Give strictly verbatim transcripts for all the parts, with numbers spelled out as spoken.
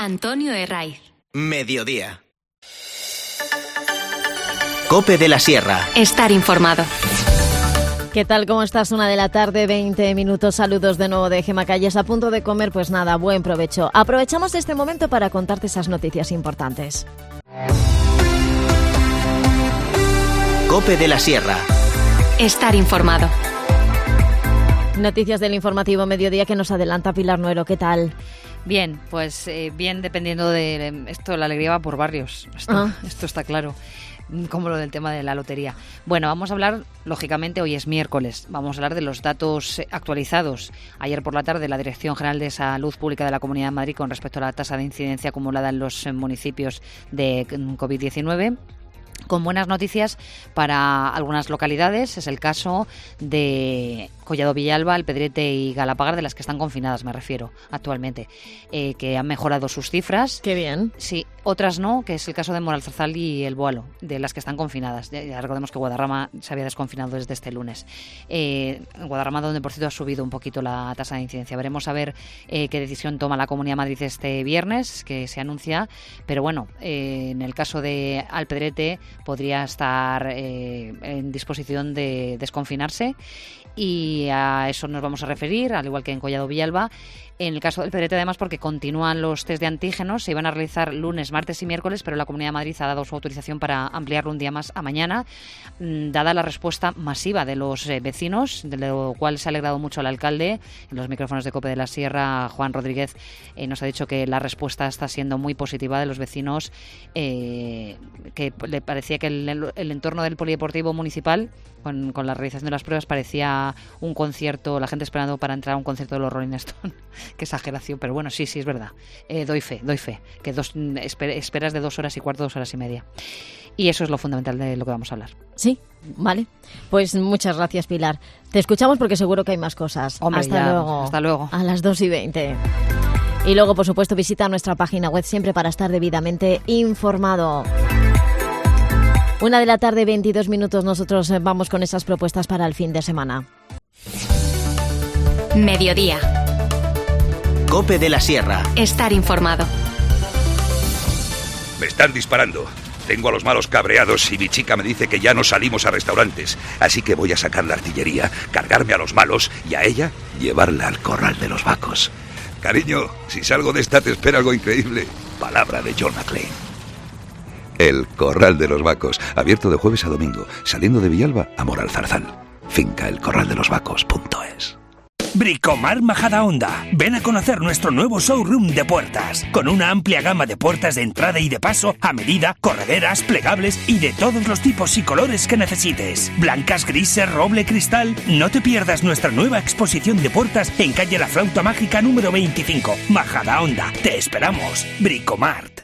Antonio Herraiz. Mediodía. COPE de la Sierra. Estar informado. ¿Qué tal? ¿Cómo estás? Una de la tarde, veinte minutos. Saludos de nuevo de Gemma Calles. A punto de comer, pues nada, buen provecho. Aprovechamos este momento para contarte esas noticias importantes. COPE de la Sierra. Estar informado. Noticias del informativo Mediodía que nos adelanta Pilar Nuero. ¿Qué tal? Bien, pues eh, bien dependiendo de esto, la alegría va por barrios. Esto, ah. esto está claro. Como lo del tema de la lotería. Bueno, vamos a hablar, lógicamente, hoy es miércoles, vamos a hablar de los datos actualizados. Ayer por la tarde, la Dirección General de Salud Pública de la Comunidad de Madrid con respecto a la tasa de incidencia acumulada en los municipios de covid diecinueve. Con buenas noticias para algunas localidades. Es el caso de Collado Villalba, El Pedrete y Galapagar, de las que están confinadas, me refiero, actualmente, eh, que han mejorado sus cifras. ¡Qué bien! Sí, otras no, que es el caso de Moralzarzal y El Boalo, de las que están confinadas. Ya, ya recordemos que Guadarrama se había desconfinado desde este lunes. Eh, Guadarrama, donde por cierto ha subido un poquito la tasa de incidencia. Veremos a ver eh, qué decisión toma la Comunidad de Madrid este viernes, que se anuncia. Pero bueno, eh, en el caso de Alpedrete podría estar eh, en disposición de desconfinarse, y a eso nos vamos a referir, al igual que en Collado Villalba. En el caso del Pedrete, además, porque continúan los test de antígenos, se iban a realizar lunes, martes y miércoles, pero la Comunidad de Madrid ha dado su autorización para ampliarlo un día más a mañana, dada la respuesta masiva de los eh, vecinos, de lo cual se ha alegrado mucho el alcalde. En los micrófonos de COPE de la Sierra, Juan Rodríguez eh, nos ha dicho que la respuesta está siendo muy positiva de los vecinos, eh, que le parecía que el, el entorno del polideportivo municipal, con, con la realización de las pruebas, parecía un concierto, la gente esperando para entrar a un concierto de los Rolling Stones. Qué exageración, pero bueno, sí, sí, es verdad. Eh, doy fe, doy fe, que dos, esper, esperas de dos horas y cuarto, dos horas y media. Y eso es lo fundamental de lo que vamos a hablar. Sí, vale. Pues muchas gracias, Pilar. Te escuchamos porque seguro que hay más cosas. Hombre, hasta ya, luego. Hasta luego. A las dos y veinte. Y luego, por supuesto, visita nuestra página web siempre para estar debidamente informado. Una de la tarde, veintidós minutos. Nosotros vamos con esas propuestas para el fin de semana. Mediodía. COPE de la Sierra. Estar informado. Me están disparando. Tengo a los malos cabreados y mi chica me dice que ya no salimos a restaurantes. Así que voy a sacar la artillería, cargarme a los malos y a ella llevarla al corral de los vacos. Cariño, si salgo de esta te espera algo increíble. Palabra de John McClane. El corral de los vacos, abierto de jueves a domingo, saliendo de Villalba a Moralzarzal. Finca el corral de los vacos punto es. Bricomart Majadahonda. Ven a conocer nuestro nuevo showroom de puertas, con una amplia gama de puertas de entrada y de paso, a medida, correderas, plegables y de todos los tipos y colores que necesites. Blancas, grises, roble, cristal. No te pierdas nuestra nueva exposición de puertas en calle La Flauta Mágica número veinticinco. Majadahonda. Te esperamos. Bricomart.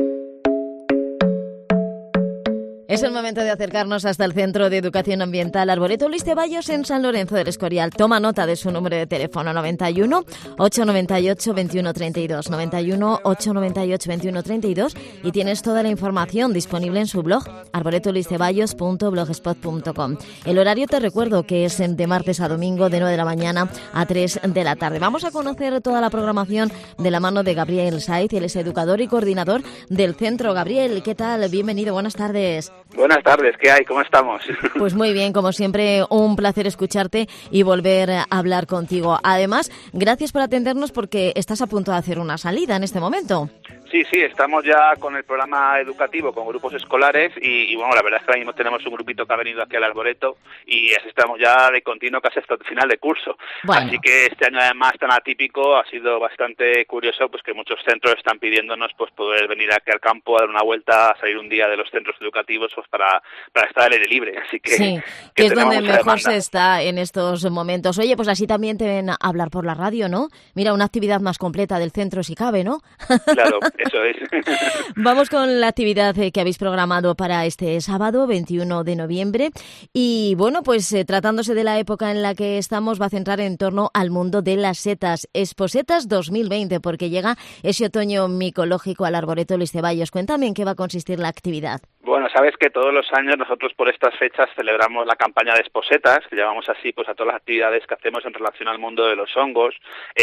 Es el momento de acercarnos hasta el Centro de Educación Ambiental Arboreto Luis Ceballos en San Lorenzo del Escorial. Toma nota de su número de teléfono: noventa y uno, ochocientos noventa y ocho, veintiuno treinta y dos, noventa y uno, ochocientos noventa y ocho, veintiuno treinta y dos, y tienes toda la información disponible en su blog arboreto luis ceballos punto blogspot punto com. El horario, te recuerdo, que es de martes a domingo de nueve de la mañana a tres de la tarde. Vamos a conocer toda la programación de la mano de Gabriel Saiz, él es educador y coordinador del centro. Gabriel, ¿qué tal? Bienvenido, buenas tardes. Buenas tardes, ¿qué hay? ¿Cómo estamos? Pues muy bien, como siempre, un placer escucharte y volver a hablar contigo. Además, gracias por atendernos porque estás a punto de hacer una salida en este momento. Sí, sí, estamos ya con el programa educativo, con grupos escolares y, y bueno, la verdad es que ahora mismo tenemos un grupito que ha venido aquí al Arboreto y así estamos ya de continuo casi hasta el final de curso. Bueno. Así que este año además tan atípico ha sido bastante curioso, pues que muchos centros están pidiéndonos pues poder venir aquí al campo a dar una vuelta, a salir un día de los centros educativos pues para, para estar al aire libre. Así que, sí, que, que es donde mejor demanda. Se está en estos momentos. Oye, pues así también te ven a hablar por la radio, ¿no? Mira, una actividad más completa del centro si cabe, ¿no? Claro, eso es. Vamos con la actividad que habéis programado para este sábado, veintiuno de noviembre. Y bueno, pues eh, tratándose de la época en la que estamos, va a centrar en torno al mundo de las setas. Exposetas dos mil veinte, porque llega ese otoño micológico al Arboreto Luis Ceballos. Cuéntame en qué va a consistir la actividad. Bueno, sabes que todos los años nosotros por estas fechas celebramos la campaña de Esposetas, que llamamos así pues a todas las actividades que hacemos en relación al mundo de los hongos,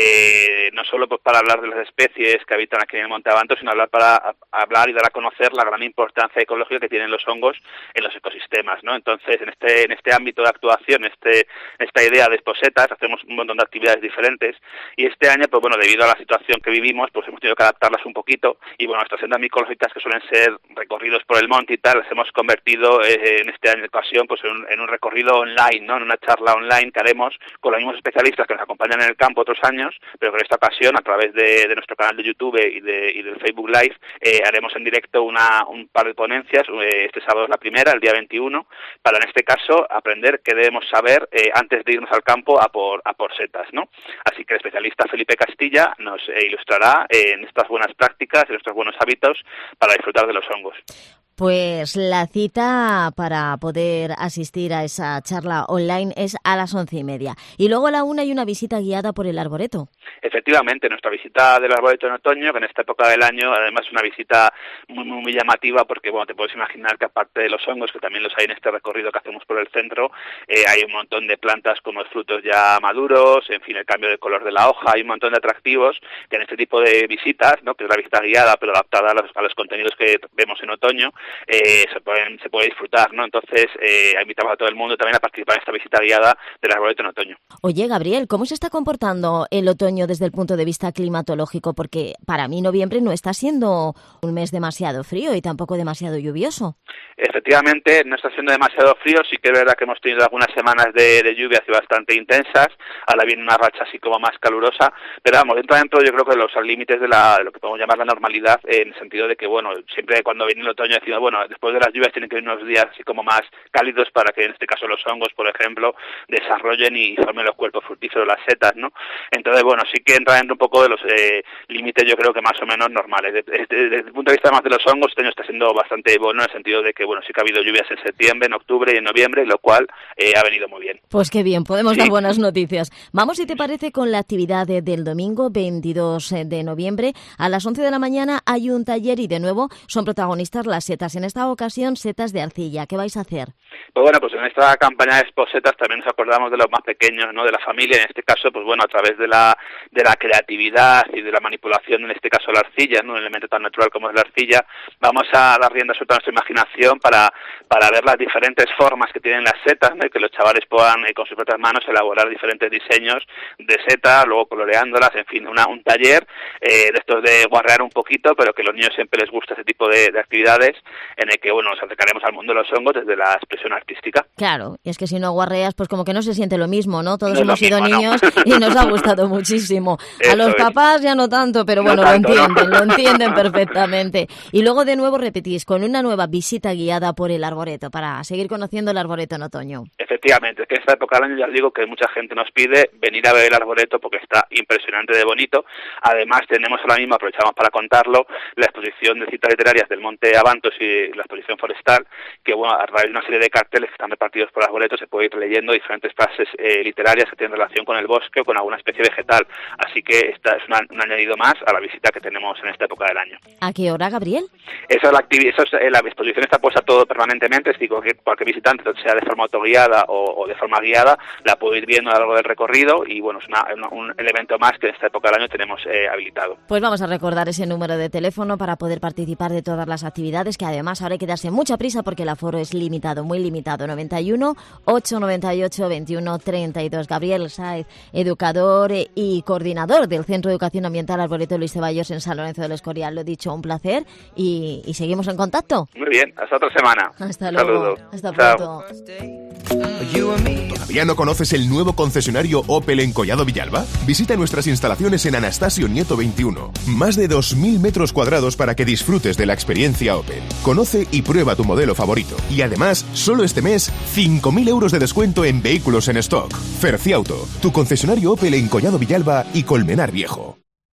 eh, no solo pues para hablar de las especies que habitan aquí en el Monte Abanto, sino hablar para a, hablar y dar a conocer la gran importancia ecológica que tienen los hongos en los ecosistemas, ¿no? Entonces, en este en este ámbito de actuación, este esta idea de Esposetas, hacemos un montón de actividades diferentes y este año, pues bueno, debido a la situación que vivimos, pues hemos tenido que adaptarlas un poquito y bueno, nuestras sendas micológicas que suelen ser recorridos por el monte y tal, las hemos convertido eh, en este año de ocasión pues en un, en un recorrido online, ¿no? En una charla online que haremos con los mismos especialistas que nos acompañan en el campo otros años, pero que en esta ocasión a través de, de nuestro canal de YouTube y, de, y del Facebook Live eh, haremos en directo una un par de ponencias, eh, este sábado es la primera, el día veintiuno, para en este caso aprender qué debemos saber eh, antes de irnos al campo a por a por setas, ¿no? Así que el especialista Felipe Castilla nos eh, ilustrará eh, en estas buenas prácticas, en estos buenos hábitos para disfrutar de los hongos. Pues la cita para poder asistir a esa charla online es a las once y media. Y luego a la una hay una visita guiada por el arboreto. Efectivamente, nuestra visita del arboreto en otoño, que en esta época del año además es una visita muy, muy, muy llamativa porque, bueno, te puedes imaginar que aparte de los hongos, que también los hay en este recorrido que hacemos por el centro, eh, hay un montón de plantas con los frutos ya maduros, en fin, el cambio de color de la hoja, hay un montón de atractivos que en este tipo de visitas, ¿no? Que es la visita guiada pero adaptada a los, a los contenidos que vemos en otoño, Eh, se pueden se puede disfrutar, ¿no? Entonces eh, invitamos a todo el mundo también a participar en esta visita guiada del arboreto en otoño. Oye, Gabriel, ¿cómo se está comportando el otoño desde el punto de vista climatológico? Porque para mí noviembre no está siendo un mes demasiado frío y tampoco demasiado lluvioso. Efectivamente, no está siendo demasiado frío, sí que es verdad que hemos tenido algunas semanas de, de lluvias y bastante intensas, ahora viene una racha así como más calurosa, pero vamos, dentro dentro yo creo que los límites de, la, de lo que podemos llamar la normalidad, eh, en el sentido de que, bueno, siempre cuando viene el otoño decimos, bueno, después de las lluvias tienen que venir unos días así como más cálidos para que en este caso los hongos, por ejemplo, desarrollen y formen los cuerpos fructíferos, las setas, ¿no? Entonces, bueno, sí que entra dentro un poco de los eh, límites, yo creo que más o menos normales. Desde, desde, desde el punto de vista más de los hongos, este año está siendo bastante bueno en el sentido de que, bueno, sí que ha habido lluvias en septiembre, en octubre y en noviembre, lo cual eh, ha venido muy bien. Pues qué bien, podemos sí. dar buenas noticias. Vamos, si te parece, con la actividad de, del domingo veintidós de noviembre. A las once de la mañana hay un taller y de nuevo son protagonistas las setas. En esta ocasión, setas de arcilla. ¿Qué vais a hacer? Pues bueno, pues en esta campaña de Esposetas también nos acordamos de los más pequeños, ¿no? De la familia. En este caso, pues bueno, a través de la de la creatividad y de la manipulación, en este caso la arcilla, ¿no? Un elemento tan natural como es la arcilla, vamos a dar rienda suelta a nuestra imaginación para para ver las diferentes formas que tienen las setas, ¿no? Y que los chavales puedan eh, con sus propias manos elaborar diferentes diseños de setas, luego coloreándolas, en fin, una, un taller eh, de estos de guarrear un poquito, pero que a los niños siempre les gusta ese tipo de, de actividades en el que, bueno, nos acercaremos al mundo de los hongos desde la expresión artística. Claro, y es que si no guarreas, pues como que no se siente lo mismo, ¿no? Todos no hemos sido mismo, niños ¿no? y nos ha gustado muchísimo. Eso a los es. papás ya no tanto, pero bueno, no tanto, lo entienden, ¿no? lo entienden perfectamente. Y luego de nuevo repetís con una nueva visita guiada por el arboreto para seguir conociendo el arboreto en otoño. Efectivamente, es que en esta época del año ya os digo que mucha gente nos pide venir a ver el arboreto porque está impresionante de bonito. Además tenemos ahora mismo, aprovechamos para contarlo, la exposición de citas literarias del Monte Abantos y la exposición forestal, que bueno, a través de una serie de carteles que están repartidos por el arboreto se puede ir leyendo diferentes frases eh, literarias que tienen relación con el bosque o con alguna especie vegetal. Así que esta es una, un añadido más a la visita que tenemos en esta época del año. ¿A qué hora, Gabriel? Esa es la actividad, eso es, eh, la exposición está puesta todo permanentemente, es decir, que cualquier visitante, sea de forma autoguiada o, o de forma guiada, la puede ir viendo a lo largo del recorrido y bueno, es una, una, un elemento más que en esta época del año tenemos eh, habilitado. Pues vamos a recordar ese número de teléfono para poder participar de todas las actividades, que además ahora hay que darse mucha prisa porque el aforo es limitado, muy limitado. noventa y uno, ochocientos noventa y ocho, veintiuno treinta y dos. Gabriel Sáez, educador y coordinador del Centro de Educación Ambiental Arboreto Luis Ceballos en San Lorenzo del Escorial. Lo dicho, un placer y, y seguimos en contacto. Muy bien, hasta otra semana. Hasta luego. Saludos. Hasta Chao. pronto. ¿Todavía no conoces el nuevo concesionario Opel en Collado Villalba? Visita nuestras instalaciones en Anastasio Nieto veintiuno. Más de dos mil metros cuadrados para que disfrutes de la experiencia Opel. Conoce y prueba tu modelo favorito. Y además, solo este mes, cinco mil euros de descuento en vehículos en stock. Ferciauto, tu concesionario Opel en Collado Villalba y Colmenar Viejo.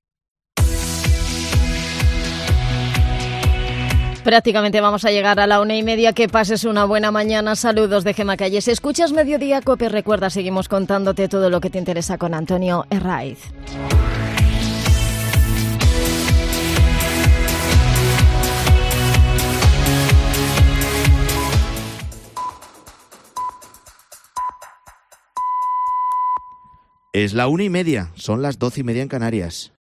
Prácticamente vamos a llegar a la una y media. Que pases una buena mañana. Saludos de Gemma Calles. Escuchas Mediodía Cope. Recuerda, seguimos contándote todo lo que te interesa con Antonio Herraiz. Es la una y media, son las doce y media en Canarias.